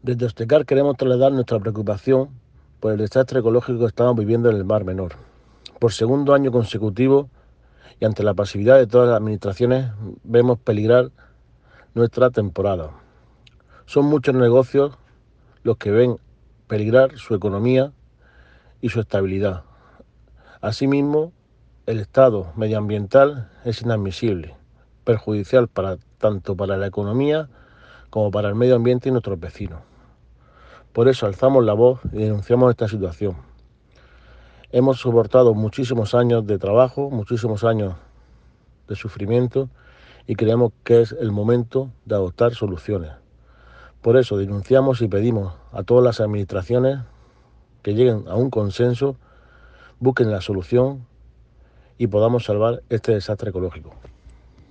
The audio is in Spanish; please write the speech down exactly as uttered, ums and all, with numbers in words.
Desde Ostecar queremos trasladar nuestra preocupación por el desastre ecológico que estamos viviendo en el Mar Menor. Por segundo año consecutivo y ante la pasividad de todas las administraciones, vemos peligrar nuestra temporada. Son muchos negocios los que ven peligrar su economía y su estabilidad. Asimismo, el estado medioambiental es inadmisible, perjudicial para, tanto para la economía como para el medio ambiente y nuestros vecinos. Por eso alzamos la voz y denunciamos esta situación. Hemos soportado muchísimos años de trabajo, muchísimos años de sufrimiento y creemos que es el momento de adoptar soluciones. Por eso denunciamos y pedimos a todas las administraciones que lleguen a un consenso, busquen la solución y podamos salvar este desastre ecológico.